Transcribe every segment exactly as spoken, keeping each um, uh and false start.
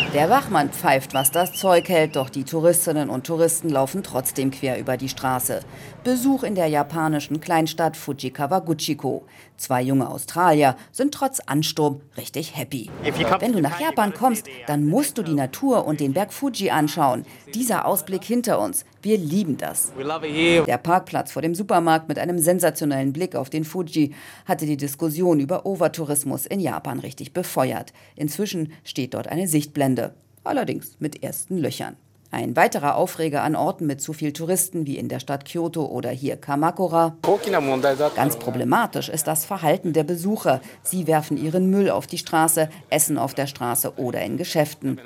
Der Wachmann pfeift, was das Zeug hält, doch die Touristinnen und Touristen laufen trotzdem quer über die Straße. Besuch in der japanischen Kleinstadt Fujikawaguchiko. Zwei junge Australier sind trotz Ansturm richtig happy. Wenn du nach Japan kommst, dann musst du die Natur und den Berg Fuji anschauen. Dieser Ausblick hinter uns, wir lieben das. Der Parkplatz vor dem Supermarkt mit einem sensationellen Blick auf den Fuji hatte die Diskussion über Overtourismus in Japan richtig befeuert. Inzwischen steht dort eine Sichtblende, allerdings mit ersten Löchern. Ein weiterer Aufreger an Orten mit zu viel Touristen wie in der Stadt Kyoto oder hier Kamakura. Ganz problematisch ist das Verhalten der Besucher. Sie werfen ihren Müll auf die Straße, essen auf der Straße oder in Geschäften,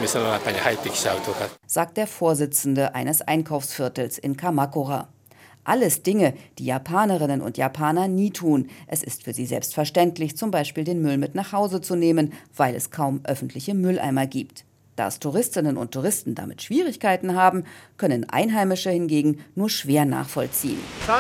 sagt der Vorsitzende eines Einkaufsviertels in Kamakura. Alles Dinge, die Japanerinnen und Japaner nie tun. Es ist für sie selbstverständlich, zum Beispiel den Müll mit nach Hause zu nehmen, weil es kaum öffentliche Mülleimer gibt. Dass Touristinnen und Touristen damit Schwierigkeiten haben, können Einheimische hingegen nur schwer nachvollziehen.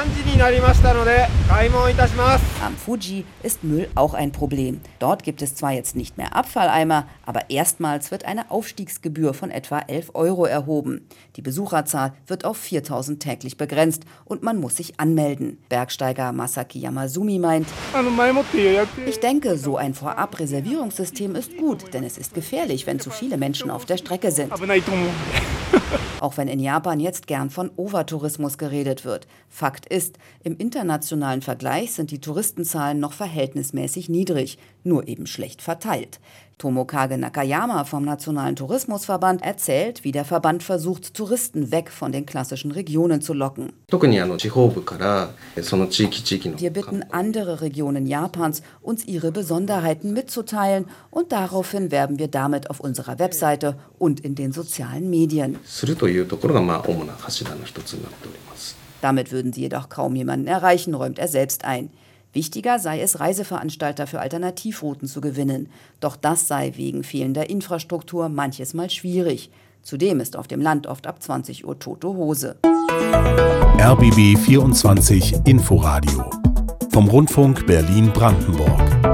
Am Fuji ist Müll auch ein Problem. Dort gibt es zwar jetzt nicht mehr Abfalleimer, aber erstmals wird eine Aufstiegsgebühr von etwa elf Euro erhoben. Die Besucherzahl wird auf viertausend täglich begrenzt und man muss sich anmelden. Bergsteiger Masaki Yamasumi meint, ich denke, so ein Vorab-Reservierungssystem ist gut, denn es ist gefährlich, wenn zu viele Menschen auf der Strecke sind. Auch wenn in Japan jetzt gern von Overtourismus geredet wird. Fakt ist, im internationalen Vergleich sind die Touristenzahlen noch verhältnismäßig niedrig, nur eben schlecht verteilt. Tomokage Nakayama vom Nationalen Tourismusverband erzählt, wie der Verband versucht, Touristen weg von den klassischen Regionen zu locken. Wir bitten andere Regionen Japans, uns ihre Besonderheiten mitzuteilen und daraufhin werben wir damit auf unserer Webseite und in den sozialen Medien. Damit würden sie jedoch kaum jemanden erreichen, räumt er selbst ein. Wichtiger sei es, Reiseveranstalter für Alternativrouten zu gewinnen. Doch das sei wegen fehlender Infrastruktur manches Mal schwierig. Zudem ist auf dem Land oft ab zwanzig Uhr tote Hose. R B B vierundzwanzig Inforadio vom Rundfunk Berlin-Brandenburg.